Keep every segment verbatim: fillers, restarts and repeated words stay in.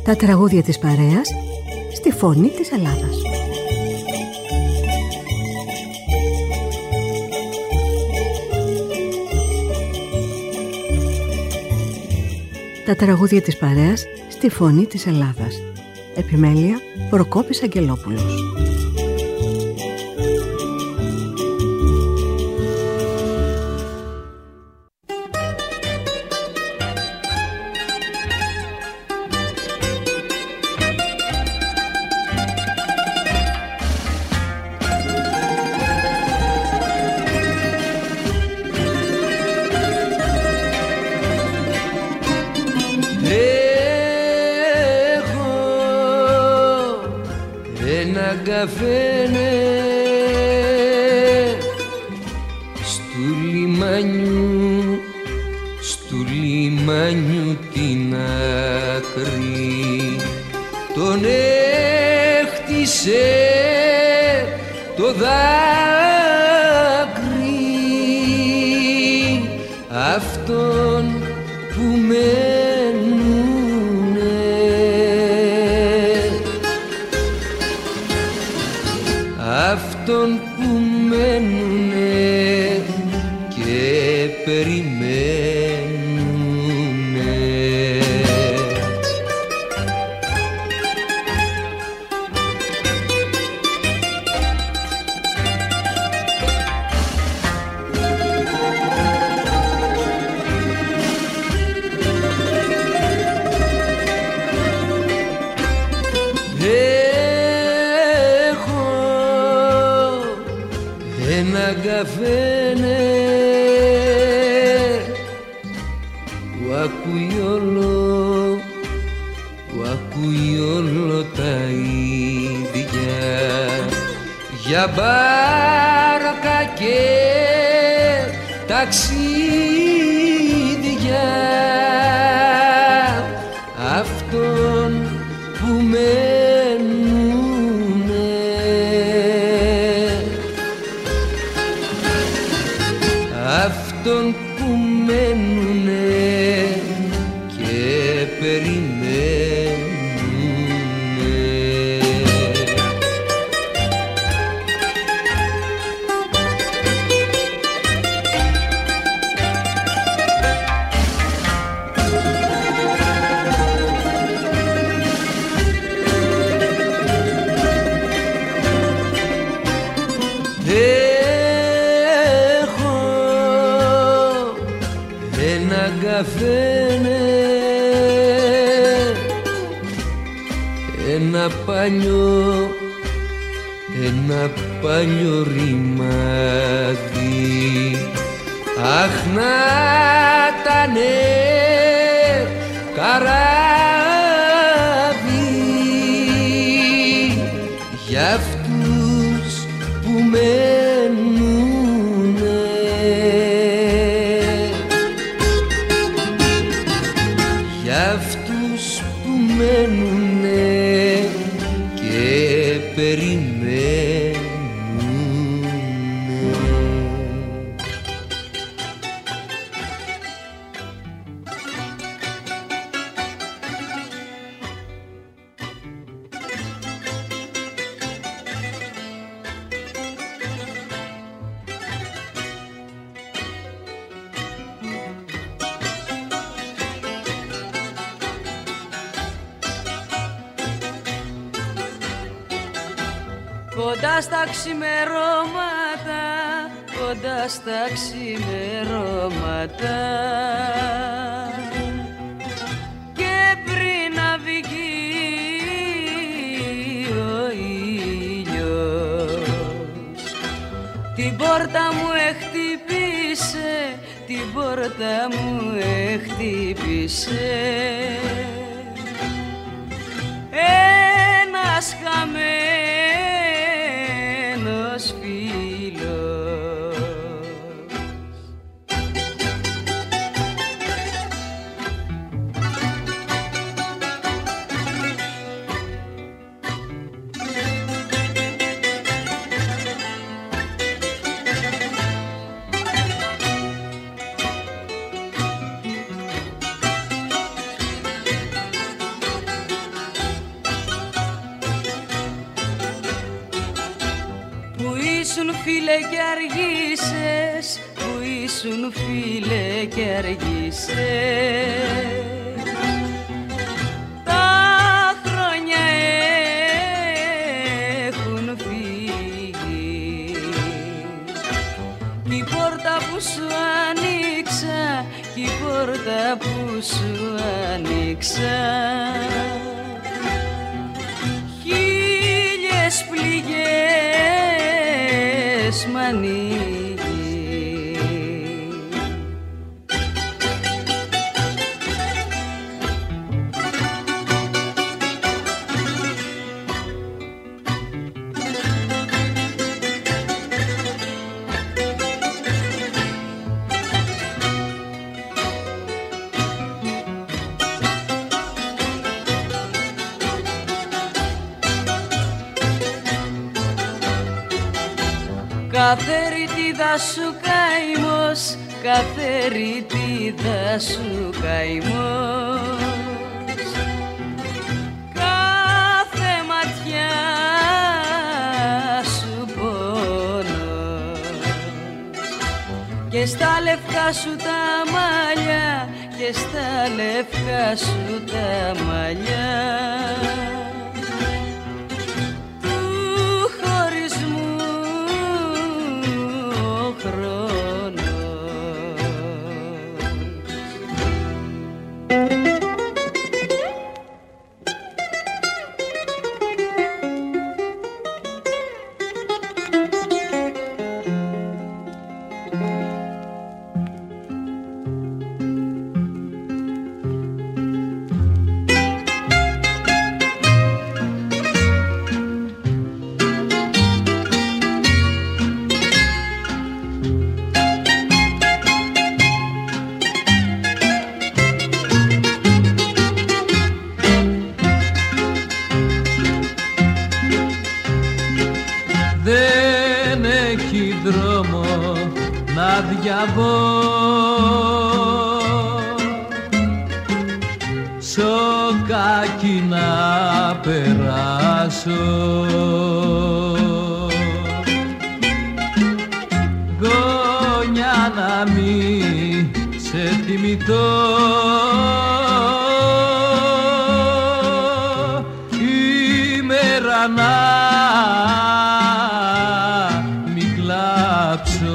Τα τραγούδια της παρέας στη φωνή της Ελλάδας. Τα τραγούδια της παρέας στη φωνή της Ελλάδας. Επιμέλεια Προκόπης Αγγελόπουλος. Καφένε στου λιμάνιου, στου λιμάνιου την άκρη τον έχτισε το δάκρυ αυτόν που αυτόν που μένουνε και περιμένουνε. Καφένε που ακούει όλο, που ακούει όλο τα ίδια για μπάρκα και ταξίδια αυτόν που αυτόν που μένουνε και περιμένουνε. Καφένε ένα παλιό, ένα παλιό ρημάδι, αχ να ήτανε καράβι για αυτούς που μένουνε, αυτούς που μένουνε και περιμένουνε. Κοντά στα ξημερώματα, κοντά στα ξημερώματα και πριν να βγει ο ήλιος την πόρτα μου εχτύπησε, την πόρτα μου εχτύπησε ένας χαμένος φίλος. φίλε κι αργήσες, που ήσουν φίλε κι αργήσες. Τα χρόνια έχουν φύγει κι η πόρτα που σου άνοιξα, κι η πόρτα που σου άνοιξα χίλιες πληγές μ' ανοίγει. Κάθε ρητίδα σου καημός, κάθε ρητίδα σου καημός, κάθε ματιά σου πόνος, και στα λευκά σου τα μαλλιά, και στα λευκά σου τα μαλλιά σοκάκι να περάσω, γόνια να μη σε θυμηθώ, ημέρα να μη κλάψω.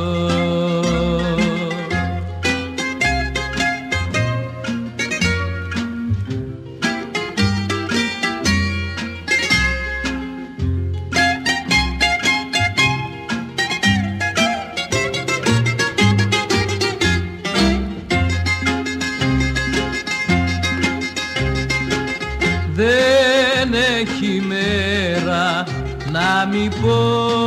Δεν έχει μέρα να μη πω,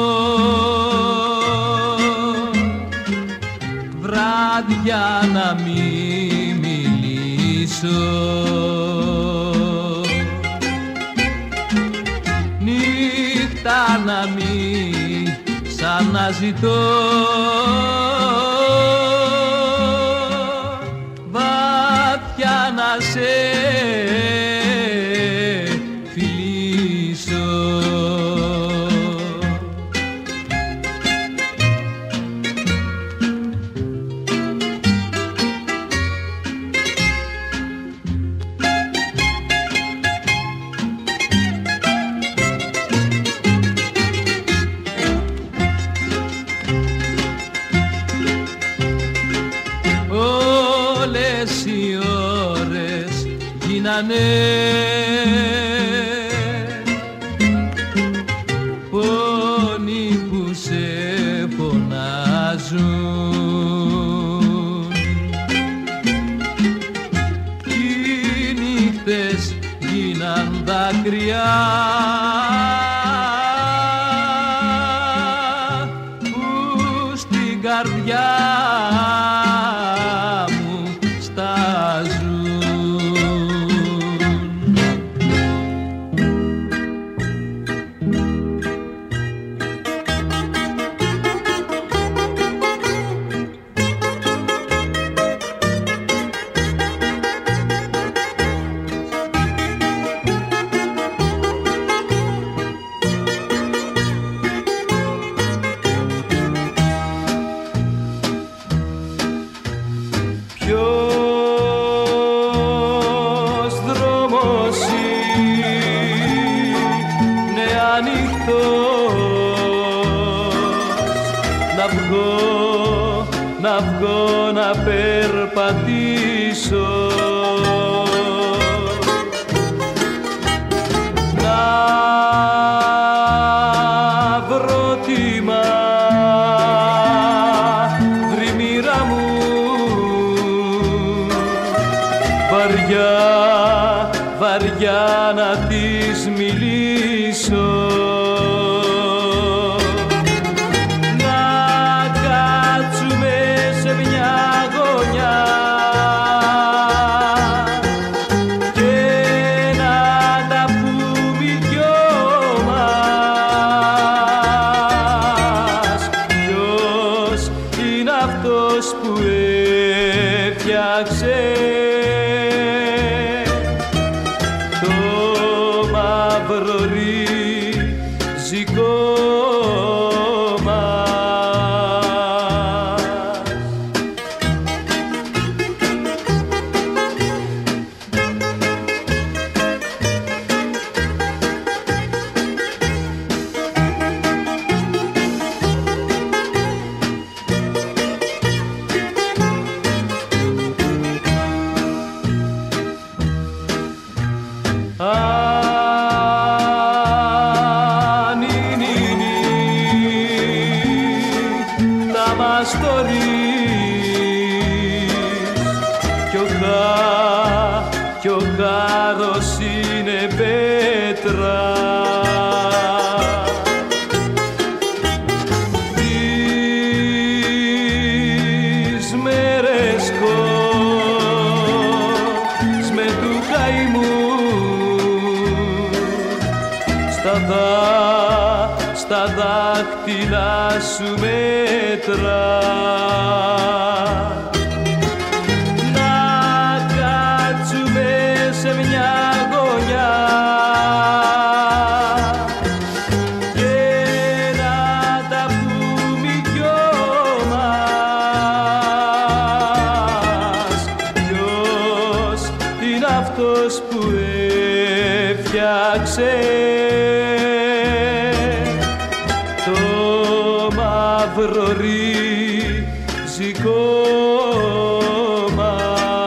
βράδια να μη μιλήσω, νύχτα να μη σαν να ζητώ, βαθιά να σε όλες οι ώρες γίνανε να βγω, να βγω να περπατήσω, να βρω τη μαύρη μοίρα μου, βαριά, βαριά να της μιλήσω. Στα δάχτυλα σου μέτρα, να κάτσουμε σε μια γωνιά και να τα πούμε δυο μας. Ποιος είναι αυτός που έφτιαξε μαύρο ριζικό μας.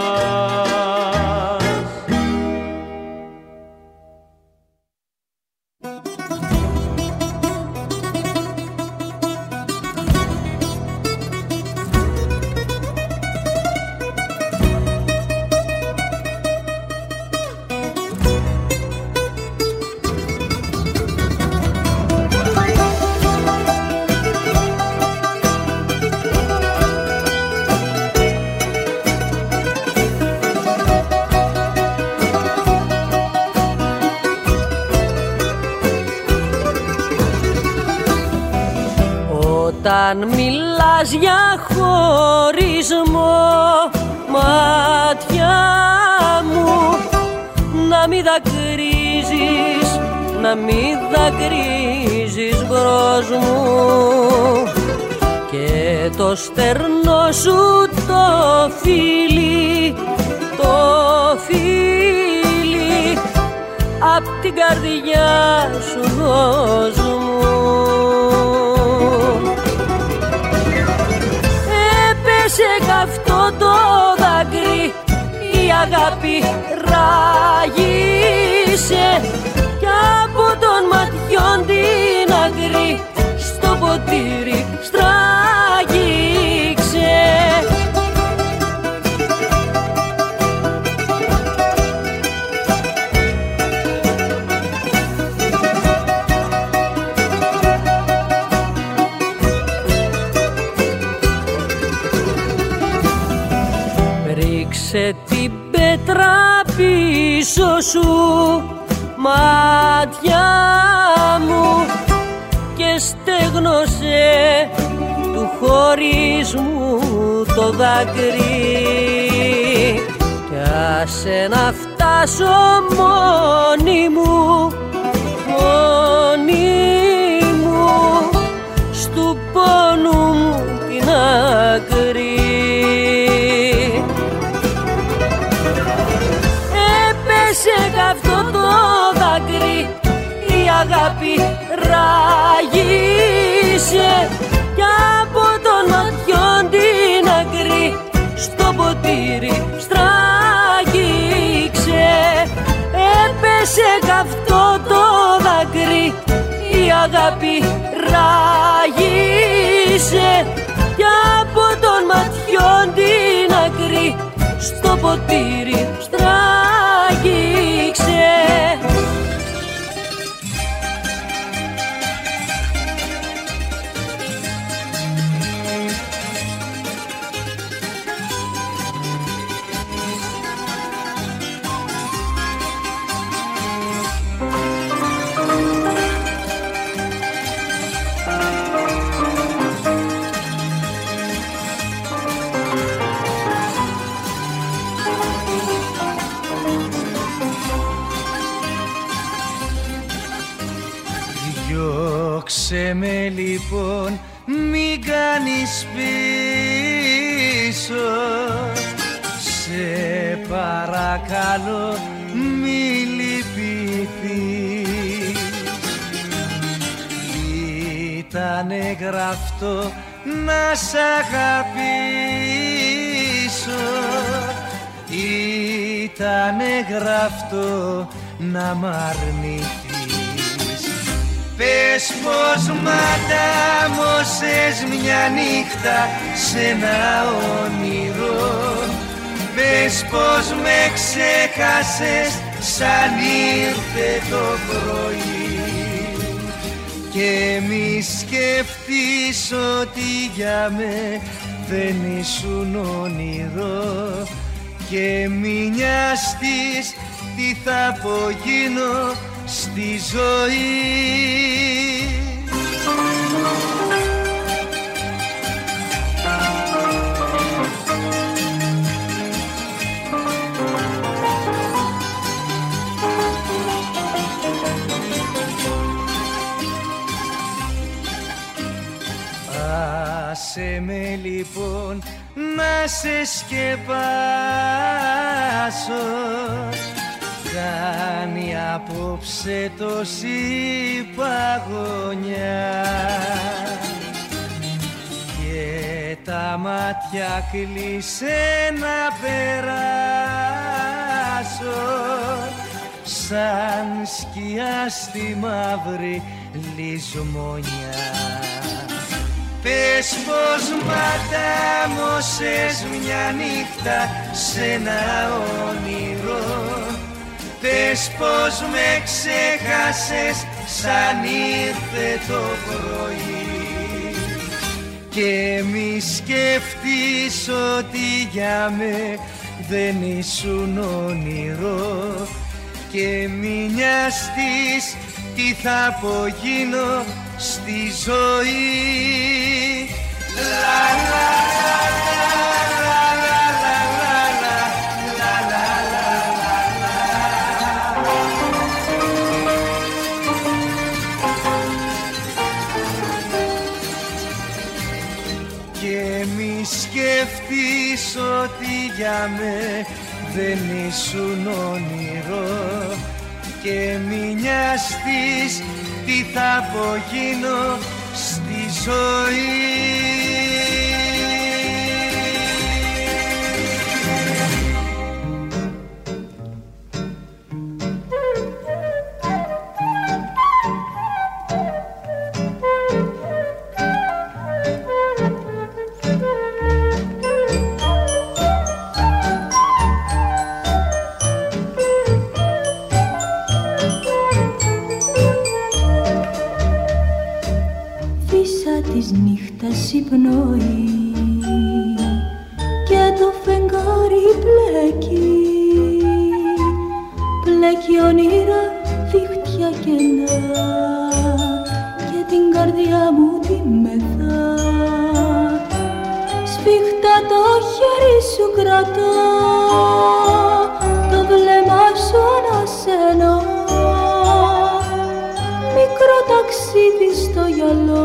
Όταν μιλάς για χωρισμό, μάτια μου, να μην δακρύζεις, να μην δακρύζεις μπρος μου, και το στερνό σου το φίλι, το φίλι, απ' την καρδιά σου δώσ' μου. Σε καυτό το δάκρυ η αγάπη ράγισε, κι από των ματιών την άκρη στο ποτήρι στράγγιξε. Ρίξε την πέτρα πίσω σου, μάτια μου, και στέγνωσε του χωρισμού το δάκρυ, κι άσε να φτάσω μόνη μου, μόνη μου, στου πόνου μου την άκρη. Σε καυτό το δάκρυ η αγάπη ράγισε κι από των ματιών την άκρη στο ποτήρι στράγγιξε. Έπεσε καυτό το δάκρυ, η αγάπη ράγισε κι από των ματιών την άκρη στο ποτήρι στράγγιξε. Διώξε με λοιπόν, μην κάνεις πίσω, σε παρακαλώ μη λυπηθείς. Ήτανε γραφτό να σ' αγαπήσω, ήτανε γραφτό να μ' αρνηθείς. Πες πως μαντάμωσες μια νύχτα σ' ένα όνειρο, πες πως με ξέχασες σαν ήρθε το πρωί, και μη σκεφτείς ότι για με δεν ήσουν όνειρο, και μη νοιαστείς τι θα απογίνω στη ζωή. Άσε με λοιπόν να σε σκεπάσω, κάνει απόψε τόση παγωνιά, και τα μάτια κλείσε να περάσω σαν σκιά στη μαύρη λησμονιά. Πες πως μαντάμωσες μια νύχτα σ' ένα όνειρο, πες πως με ξέχασες σαν ήρθε το πρωί, και μη σκεφτείς ότι για με δεν ήσουν όνειρο, και μη νοιαστείς τι θα απογίνω στη ζωή. Λα, λα, σκεφτείς ότι για με δεν ήσουν όνειρο, και μη νοιαστείς τι θα απογίνω στη ζωή. Πνοή και το φεγγάρι πλέκει, πλέκει όνειρα, δίχτυα κενά, και την καρδιά μου τη μεθά. Σφίχτα το χέρι σου κρατώ, το βλέμμα σου ανασένω, μικρό ταξίδι στο γυαλό.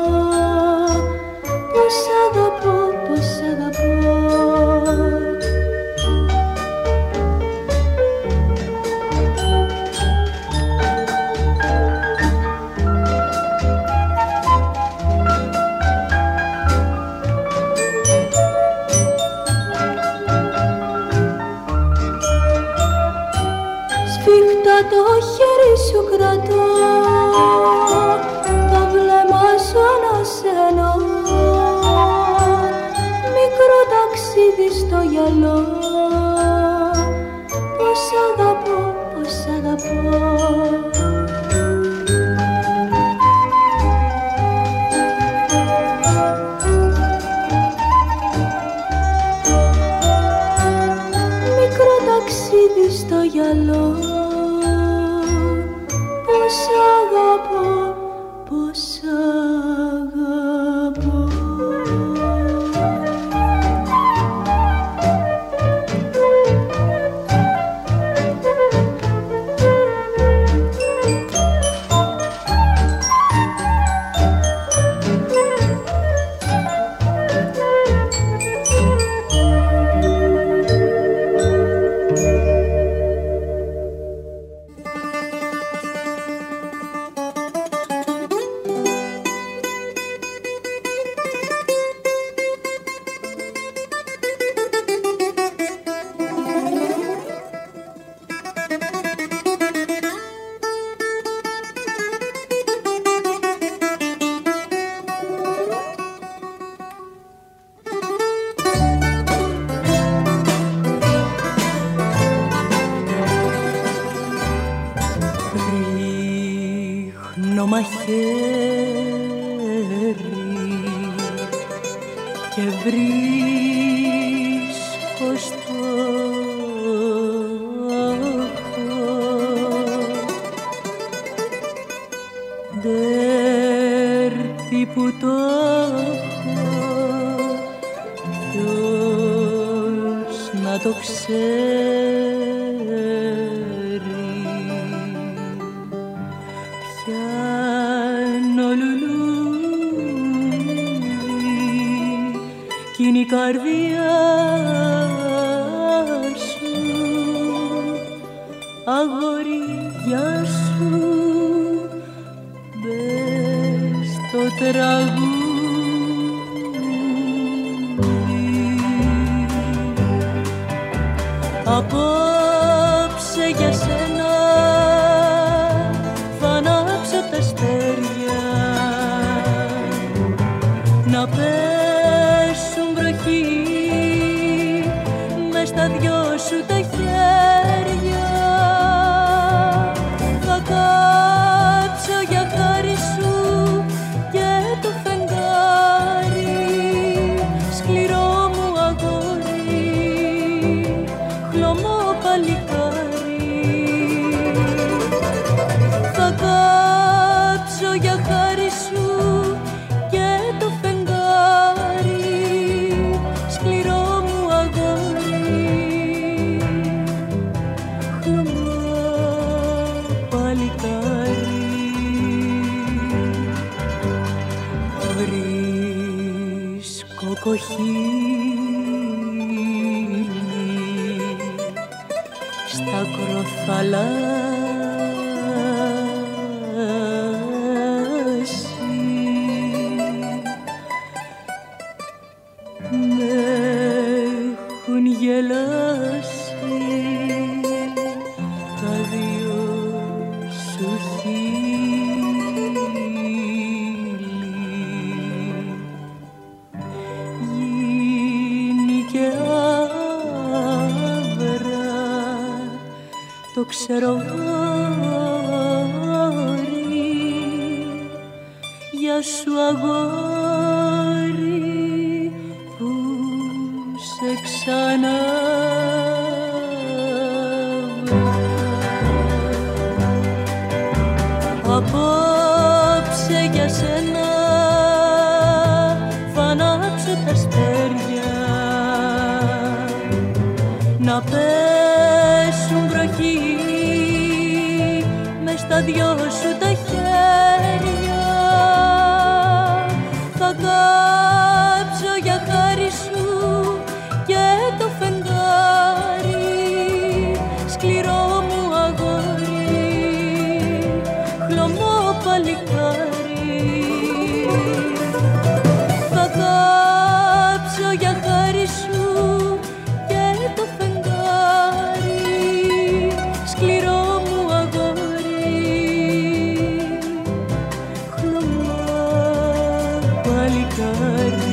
Πώς αγαπώ, πώς αγαπώ. αγαπώ, πως αγαπώ. Απόψε για σένα θα ανάψω τα αστέρια, να πέσουν βροχή μες στα δυο σου τα χέρια. Θα κάψω για χάρη σου και το φεγγάρι, σκληρό μου αγόρι, χλωμό παλικάρι. Θα κάψω για χάρη σου και το φεγγάρι, σκληρό μου αγόρι, χλωμό παλικάρι. Βρίσκω κοχύλι στα κροθαλάσσι, με έχουν γελάσει τα δυο σου χείλη. Γίνει και άβρα, το ξέρω αγόρι, για σου αγόρι που σε ξανά απόψε για σένα θα ανάψω τα αστέρια, να πέσουν βροχή μες στα δυο σου τα χέρια. Θα κάψω για χάρη σου και το φεγγάρι, σκληρό μου αγόρι, χλωμό παλικάρι. Θα κάψω για χάρη σου και το φεγγάρι, σκληρό μου αγόρι, χλωμό παλικάρι.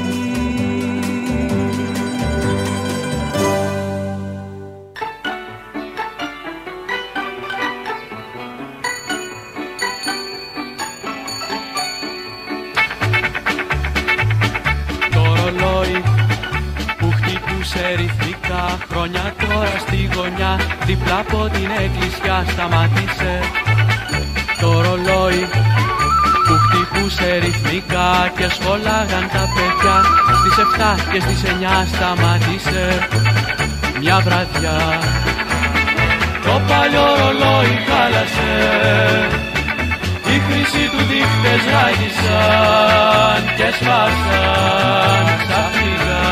Ρυθμικά χρόνια τώρα στη γωνιά, δίπλα από την εκκλησιά σταμάτησε. το ρολόι που χτυπούσε ρυθμικά και σχολάγαν τα παιδιά. Στις εφτά και στις εννιά σταμάτησε μια βραδιά. Το παλιό ρολόι χάλασε, οι χρυσοί του δείχτες ράγισαν και σπάσαν ξαφνικά.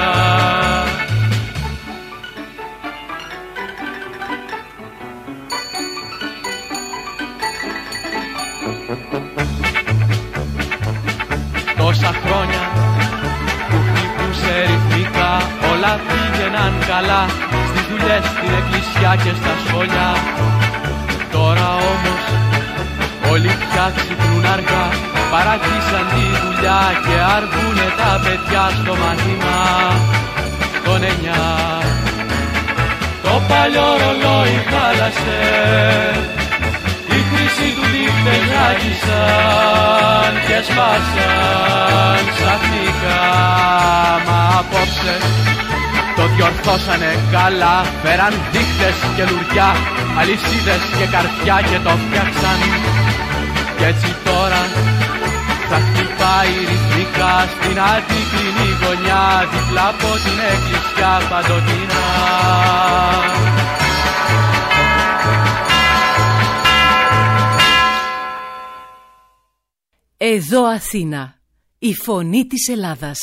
Τόσα χρόνια που χτυπούσε ρυθμικά, όλα πήγαιναν καλά στις δουλειές, στην εκκλησιά και στα σχολιά. Τώρα όμως όλοι πια ξυπνούν αργά, παρατήσαν τη δουλειά και αργούνε τα παιδιά στο μάθημα των εννιά. Το παλιό ρολόι χάλασε, οι χρυσοί του δείχτες ράγισαν και σπάσαν ξαφνικά. Μα απόψε το διορθώσανε καλά, φέραν δείχτες και λουριά, αλυσίδες και καρδιά και το φτιάξαν. Κι έτσι τώρα θα χτυπάει ρυθμικά στην αντικρινή γωνιά, δίπλα από την εκκλησιά παντοτινά. Εδώ Αθήνα, η φωνή της Ελλάδας.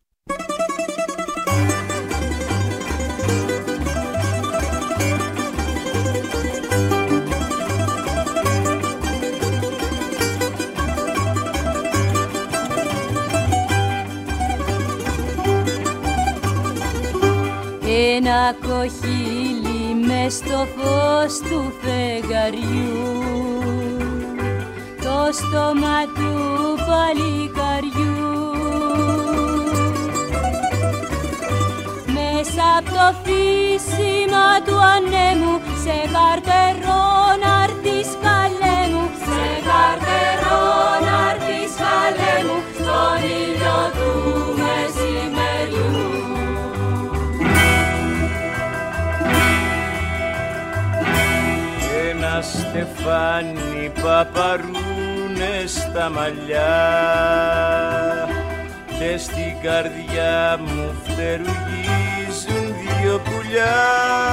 Ένα κοχύλι μες στο φως του φεγγαριού, το στόμα του παλικαριού, μέσα απ' το φύσιμα του ανέμου, σε καρτερό να'ρθεις καλέ μου, σε καρτερό να'ρθεις καλέ μου, στον ήλιο του μεσημεριού. Ένα στεφάνι παπαρούνε στα μαλλιά και στην καρδιά μου φτερουγίζουν δυο πουλιά.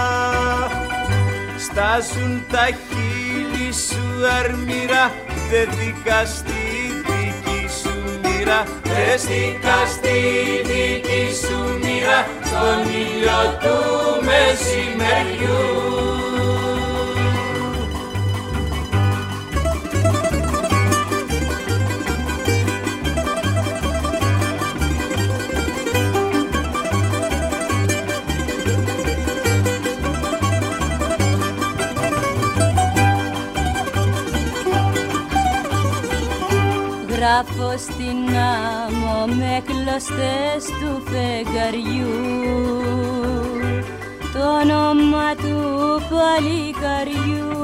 Στάζουν τα χείλη σου αρμύρα, δεν δικά στη δική σου μοίρα, δεν δικά στη δική σου μοίρα, στον ήλιο του μεσημεριού. Γράφω στην άμμο με κλωστές του φεγγαριού το όνομα του παλικαριού.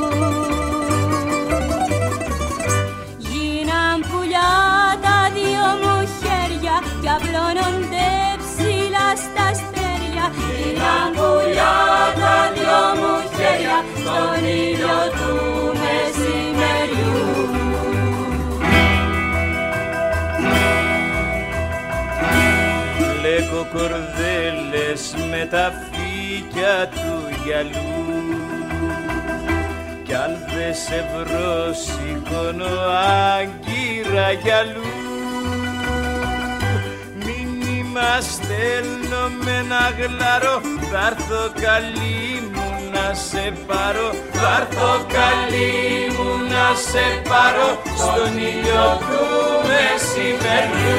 Γίναν πουλιά τα δύο μου χέρια κι απλώνονται ψηλά στα αστέρια. Γίναν πουλιά τα δύο μου χέρια στον ήλιο του μεσημεριού. Λέγω κορδέλες με τα φύκια του γυαλού, κι αν δε σε βρω σηκώνω άγκυρα γυαλού. Μήνυμα στέλνω με ένα γλαρό, θα'ρθω καλή μου να σε πάρω, θα'ρθω καλή μου να σε πάρω, στον ήλιο του μεσημεριού.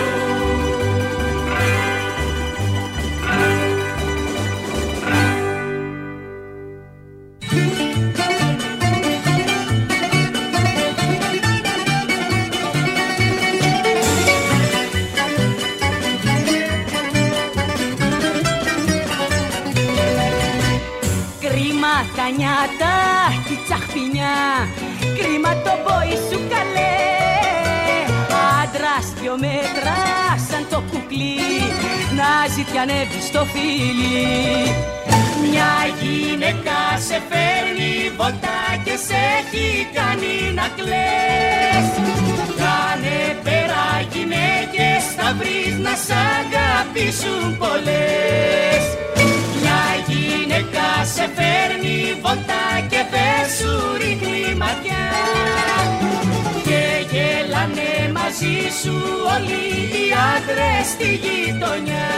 Τα νιάτα κι η τσαχπινιά, κρίμα το μπόι σου καλέ. Άντρα δυο μέτρα σαν το κουκλί να ζητιανεύει στο φίλι. Μια γυναίκα σε φέρνει βοτά και σε έχει κάνει να κλαις. Κάνε πέρα γυναίκες, θα βρεις να σ' αγαπήσουν πολλές. Μια γυναίκα σε φέρνει βοτά και δεν σου ρίχνει ματιά και γελάνε μαζί σου όλοι οι άντρες στη γειτονιά.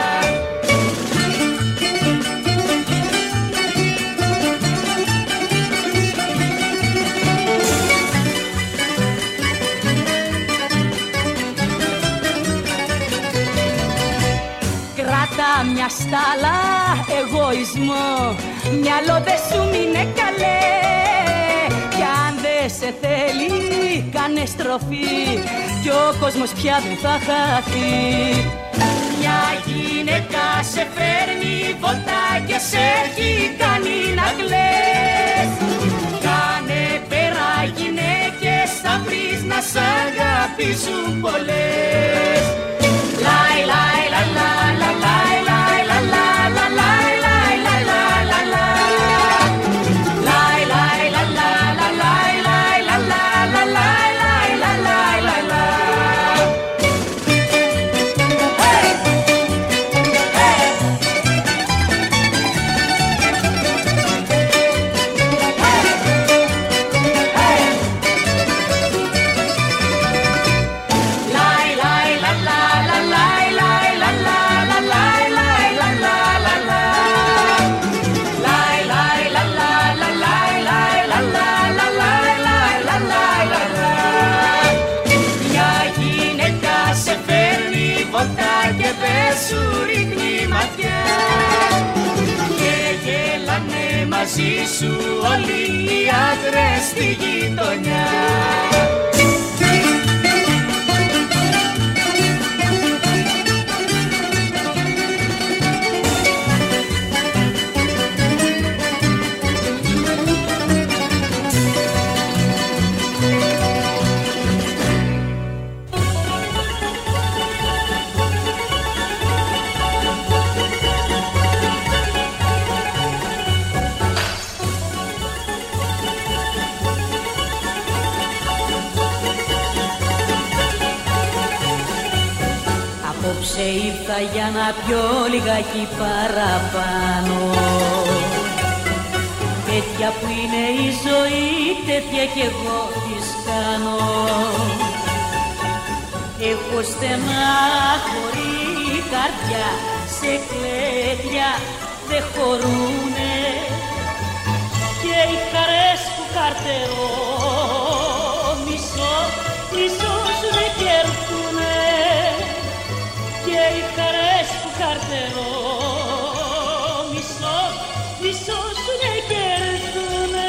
Κράτα μια στάλα εγωισμό, μυαλό δε σου μείνε καλέ. Κι αν δεν σε θέλει κάνε στροφή κι ο κόσμος πια δεν θα χαθεί. Μια γυναίκα σε φέρνει βοτά και σε έχει κάνει να κλαις. Κάνε πέρα γυναίκες, θα βρεις να σ' αγαπήσουν πολλές. Λάι, λάι, λα, λα, λα, λάι, λάι, λα, λα, λα, λάι, λάι, λα, λα, λα, λα. Λάι, λάι, λα, λα, λα, λάι, λάι, λα, λα, λα, λάι, λάι, λα, λάι, λα, λα. Σου ρίχνει ματιά και γελάνε μαζί σου όλοι οι άντρες στη γειτονιά. Απόψε ήρθα για να πιω λιγάκι παραπάνω. Τέτοια που είναι η ζωή, τέτοια κι εγώ της κάνω. Έχω στενάχωρη καρδιά, σε κλαίδια δεν χωρούνε και οι χαρές που καρτερώ μισό, μισό σου δεν κέρδουνε. Και οι χαρές που καρτερώ μισό, μισό σου δεν κέρδουνε.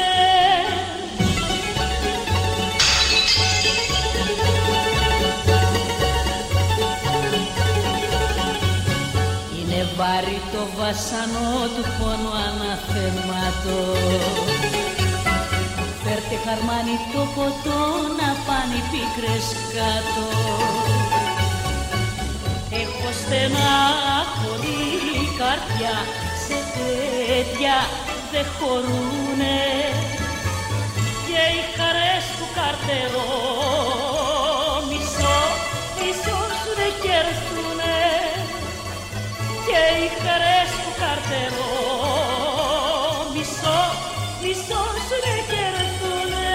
Είναι βάρη το βασανό του πόνου αναθεμάτο. Φέρτε χαρμάνι το ποτό να πάνε οι πίκρες κάτω. Έχω στενάχωρη καρδιά, σε τέτοια δεν χωρούνε και οι χαρές που καρτερώ μισό, μισό σου δεν κέρδουνε και οι χαρές που καρτερώ μισό, μισό σου δεν κέρδουνε.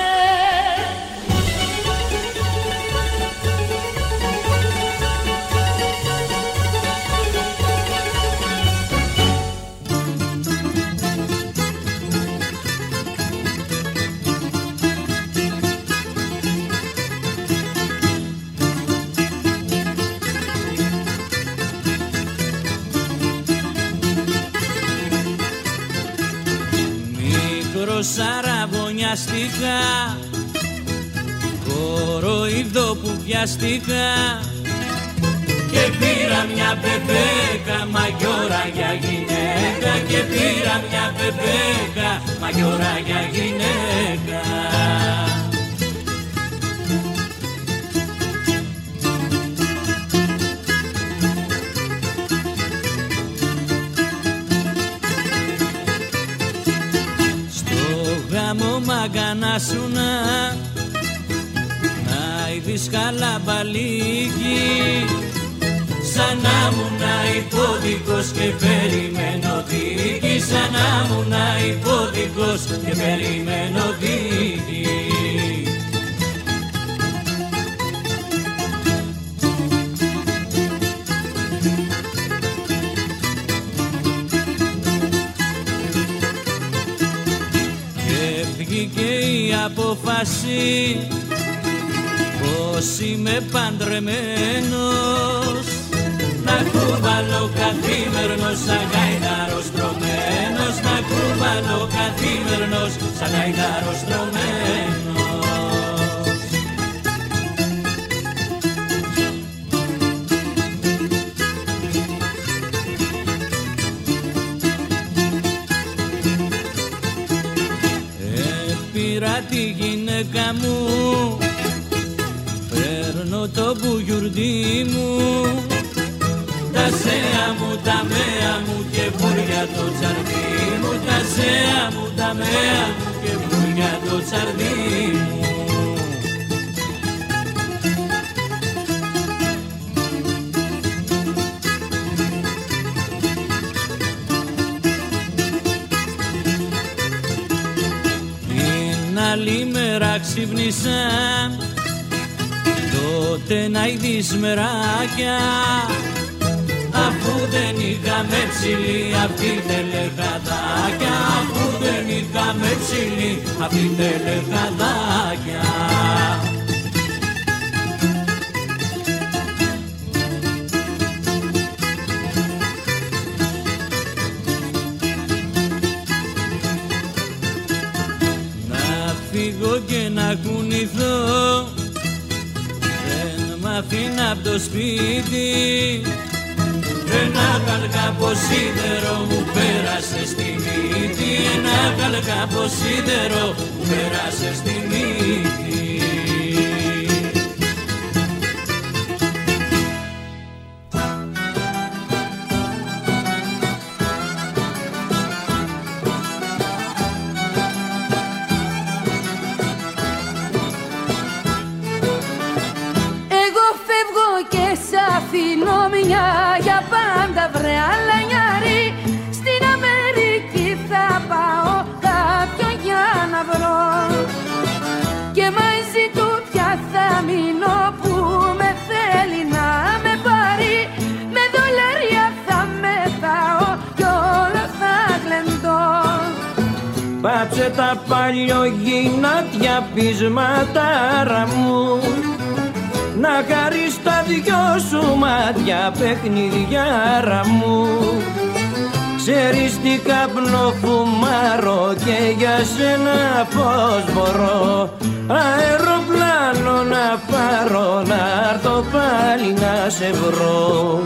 Σαραβωνιαστικά, κοροϊδό που πιαστικά και πήρα μια πεπέκα μαγιόρα για γυναίκα και πήρα μια πεπέκα μαγιόρα για γυναίκα. άγκανα σου να να είδεις χαλαμπαλίκι, σαν να μου να υπόδικος και περιμένω δίκη, σαν να μου να υπόδικος και περιμένω δίκη. Και βγήκε η απόφαση πως είμαι παντρεμένος, να κουβαλώ καθήμερνος σαν γαϊδάρος τρωμένος, να κουβαλώ καθήμερνος σαν γαϊδάρος τρωμένος. Έπειρα τη γυναίκα μου, παίρνω το μπουγιουρδί μου, τα σέα μου, τα μέα μου και βούρια το τσαρδί μου, τα σέα μου, τα μέα μου και βούρια το τσαρδί μου. Την άλλη μέρα ξύπνησα, τότε να είδεις μεράκια, αφού δεν είχαμε ψηλή αυτή τελεχαδάκια, αφού δεν είχαμε ψηλή αυτή τελεχαδάκια. Να φύγω και να κουνηθώ, αφήνα απ' το σπίτι, ένα καλκαποσίδερο μου πέρασε στη μύτη, ένα καλκαποσίδερο μου πέρασε στη μύτη. Αφήνω μια για πάντα βρε αλανιάρη, στην Αμερική θα πάω κάποιον για να βρω, και μαζί του πια θα μείνω που με θέλει να με πάρει, με δολάρια θα μεθάω κι όλο θα γλεντώ. Πάψε τα παλιογυνάτια πεισματάρα μου, να χαρείς τα δυο σου μάτια παιχνιδιάρα μου. Ξέρεις τι καπνό φουμάρω και για σένα πώς μπορώ, αεροπλάνο να πάρω, να έρθω πάλι να σε βρω.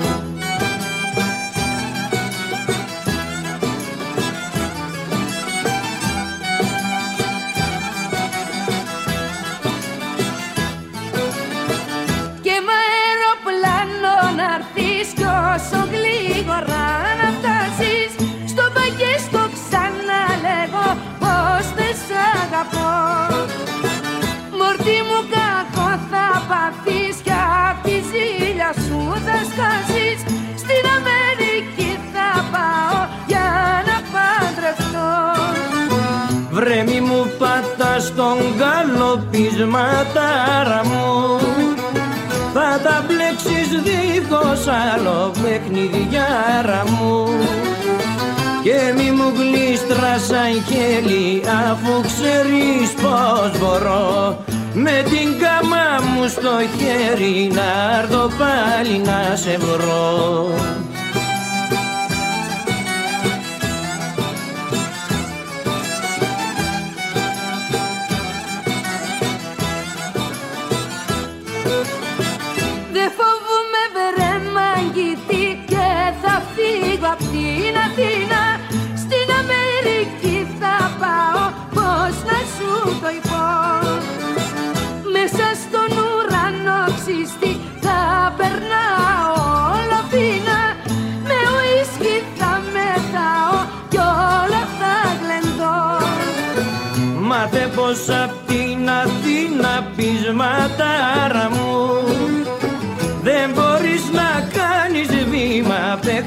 Όσο γλίγορα να φτάσεις στο παγέστο, ξαναλέγω πως δεν σ' αγαπώ. Μορτή μου κακό θα πάθεις κι απ' τη ζήλια σου θα σκάσεις, στην Αμερική θα πάω για να παντρευτώ. Βρε μη μου πατάς τον καλοπισματάρα μου, θα τα μπλέξεις δίχως άλλο παιχνιδιάρα μου, και μη μου γλίστρας σαν χέλη, αφού ξέρεις πως μπορώ με την κάμα μου στο χέρι να έρθω πάλι να σε βρω. Απ' την Αθήνα στην Αμερική θα πάω, πώς να σου το πω. Μέσα στον ουρανό ξύστη θα περνάω όλο πείνα,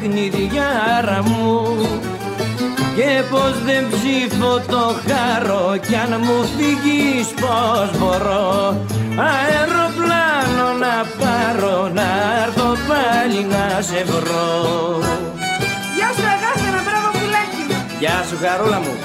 παιχνιδιάρα μου. Και πως δεν ψήφω το χαρό κι αν μου φύγεις πως μπορώ αεροπλάνο να πάρω να έρθω πάλι να σε βρω. Γεια σου Αγάπη, μπράβο πουλάκι μου. Γεια σου χαρούλα μου.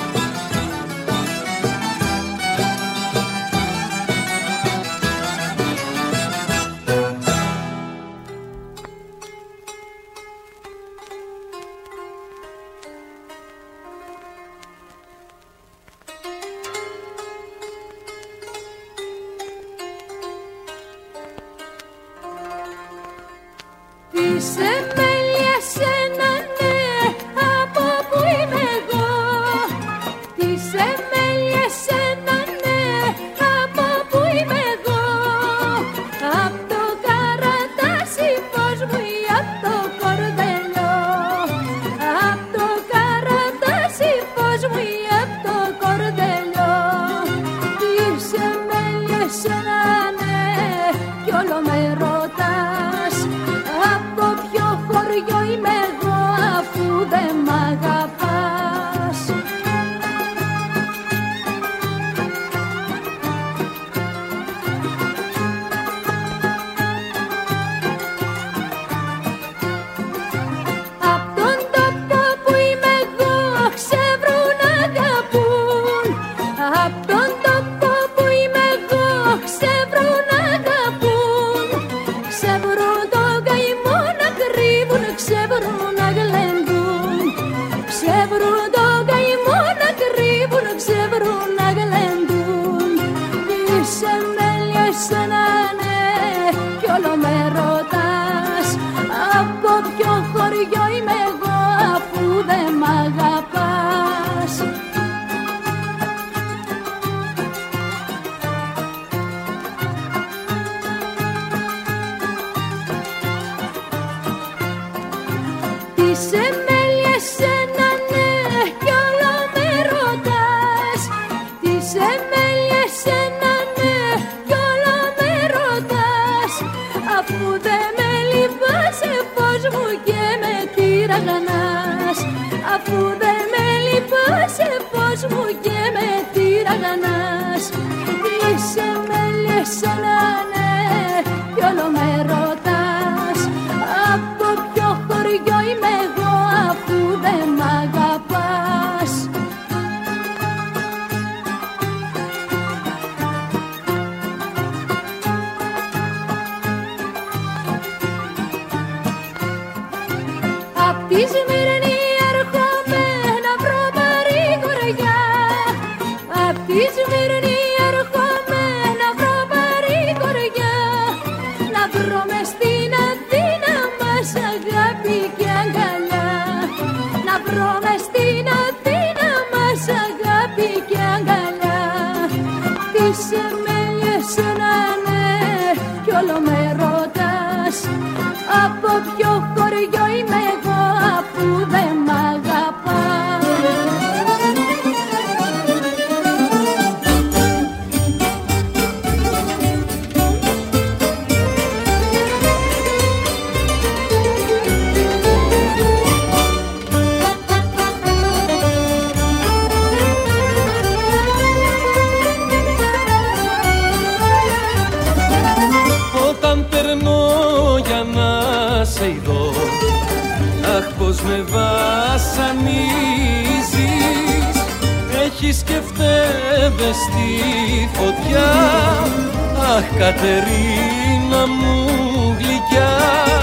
Κατερίνα μου γλυκιά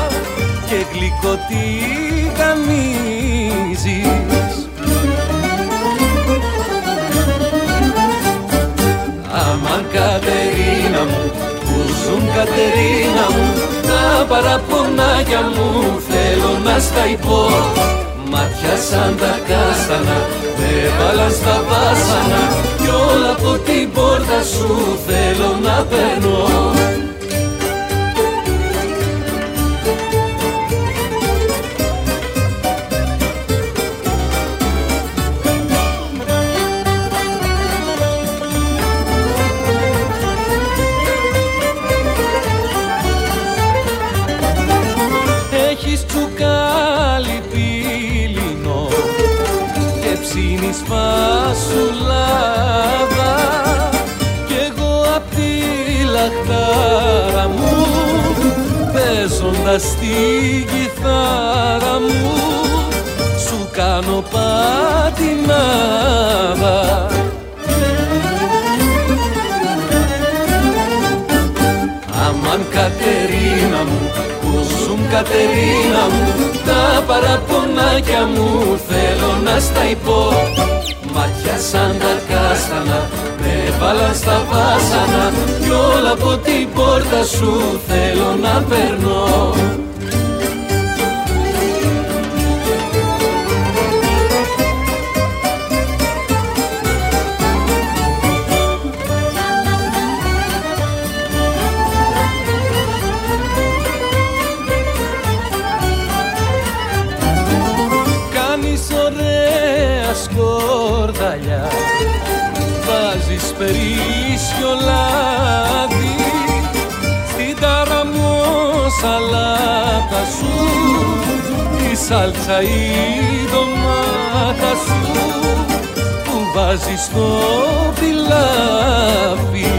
και γλυκό τι γαμίζεις. Αμάν Κατερίνα μου, που ζουν Κατερίνα μου, τα παραπονάκια μου θέλω να στα υπώ. Μάτια σαν τα κάστανα, με βάλαν στα βάσανα κι όλα από την πόρτα σου θέλω να περνώ. Έχεις τσουκάλι φασουλάδα κι εγώ απ' τη λαχτάρα μου παίζοντας τη κιθάρα μου σου κάνω πατινάδα. Αμάν Κατερίνα μου, που ζουν Κατερίνα μου, τα παραπονάκια μου θέλω να στα υπώ. Μάτια σαν τα κάστανα, με βάλαν στα βάσανα κι όλα από την πόρτα σου θέλω να περνώ. Σκορδαλιά βάζεις περίσσιο λάδι στην ταραμόσαλάτα σου, η σάλτσα η ντομάτα σου που βάζεις στο πιλάφι.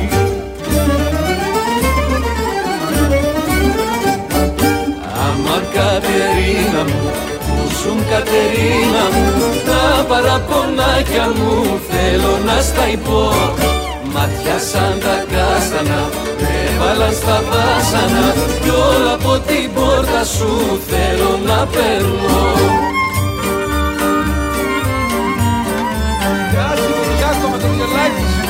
Άμα Κατερίνα μου, ζουν Κατερίνα μου, τα παραπονάκια μου θέλω να στα υπώ. Μάτια σαν τα κάστανα, με βάλαν στα βάσανα κι όλα από την πόρτα σου θέλω να περνώ. Γεια σου Κυριάκο με το γελάκι σου.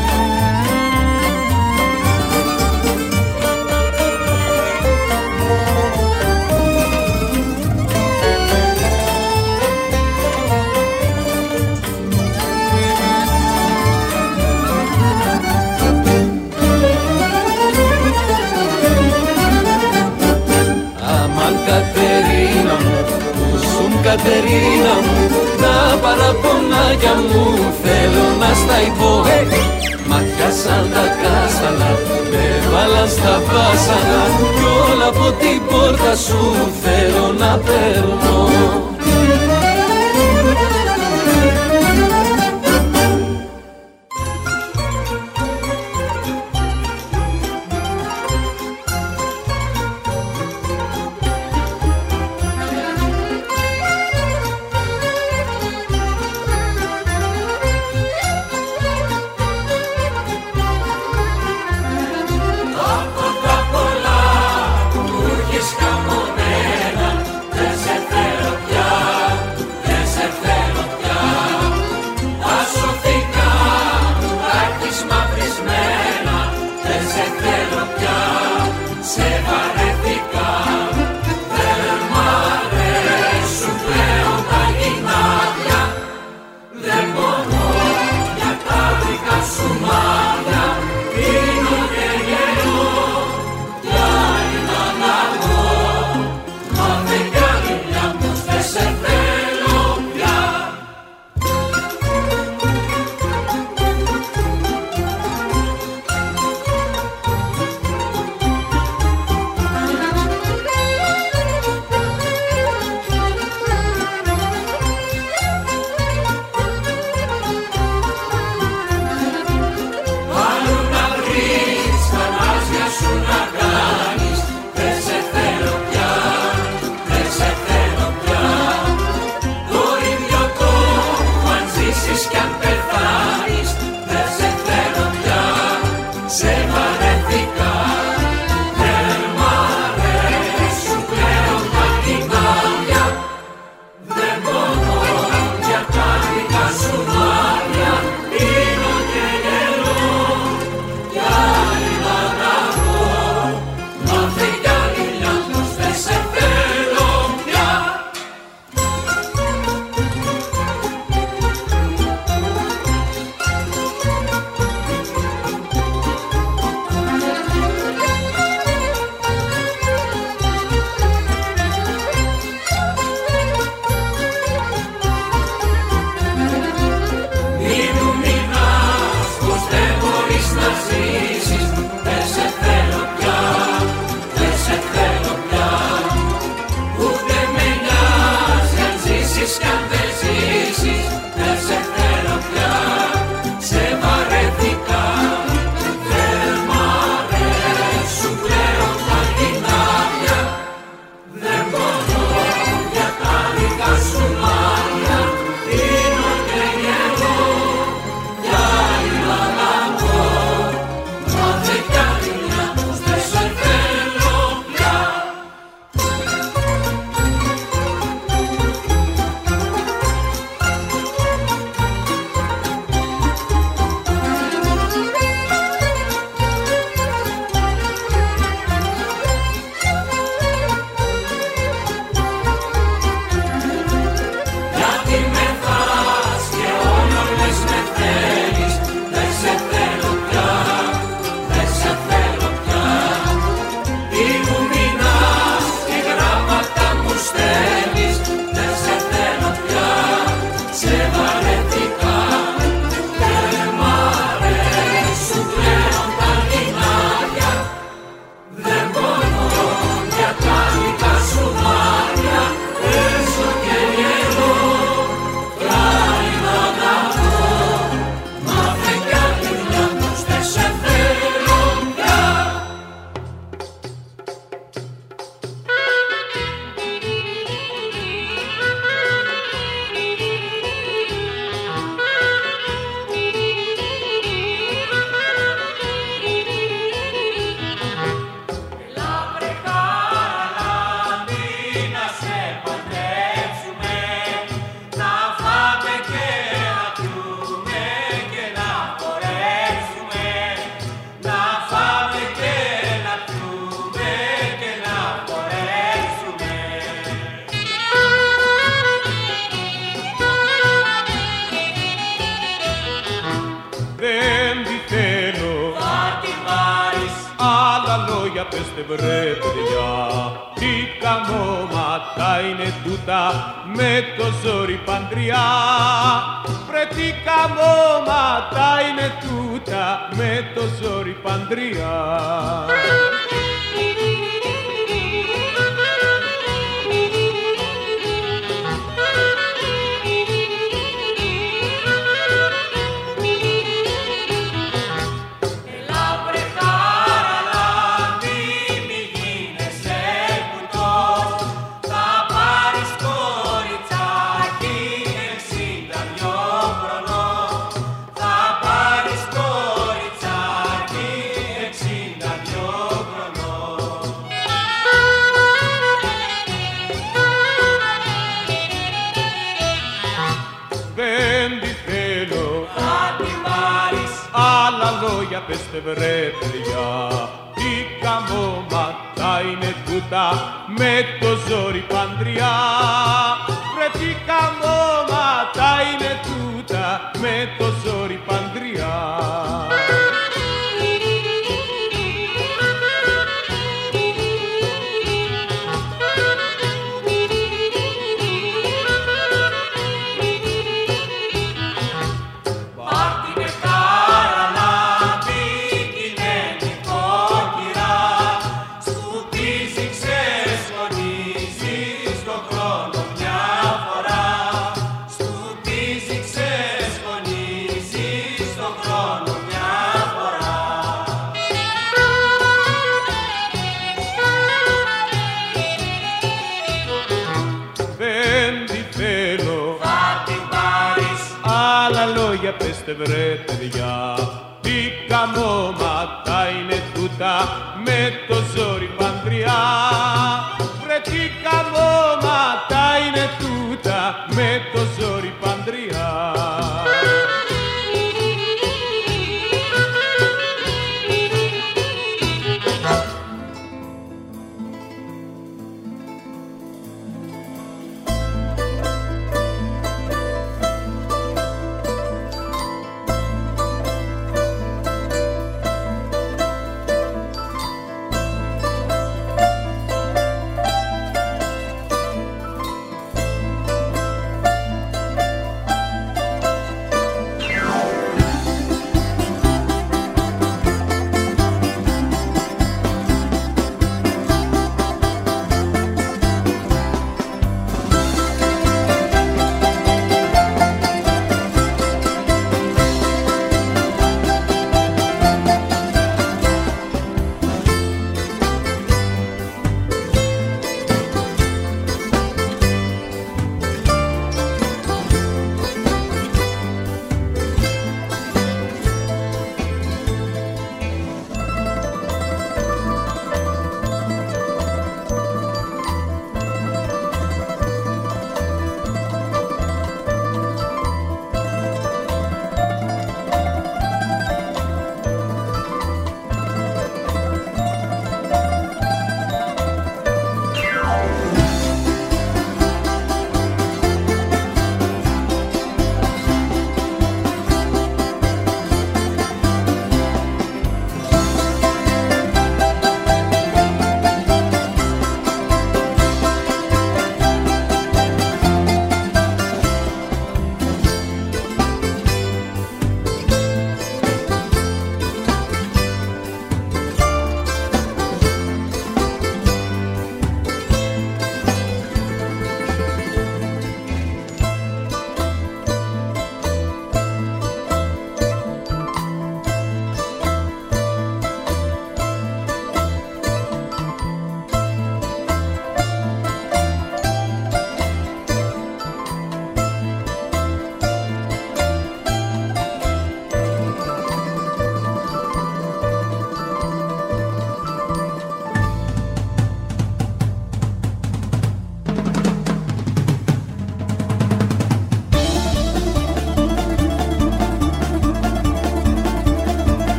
Κατερίνα μου, που ζουν Κατερίνα μου, τα παραπονάκια μου θέλω να στα υπώ. Μάτια σαν τα κάστανα, με βάλαν στα βάσανα κι όλα από την πόρτα σου θέλω να περνώ. πεστε βρε παιδιά, τι καμώματα είναι τούτα με το ζόρι παντριά. Βρε τι καμώματα είναι τούτα με το ζόρι παντριά. Λόγια πεστε βρε παιδιά, τι καμώματα είναι τούτα με το ζόρι παντριά. Βρε τι καμώματα είναι τούτα με το ζόρι παντριά. Πεστε βρε παιδιά, τι καμώματα είναι τούτα με το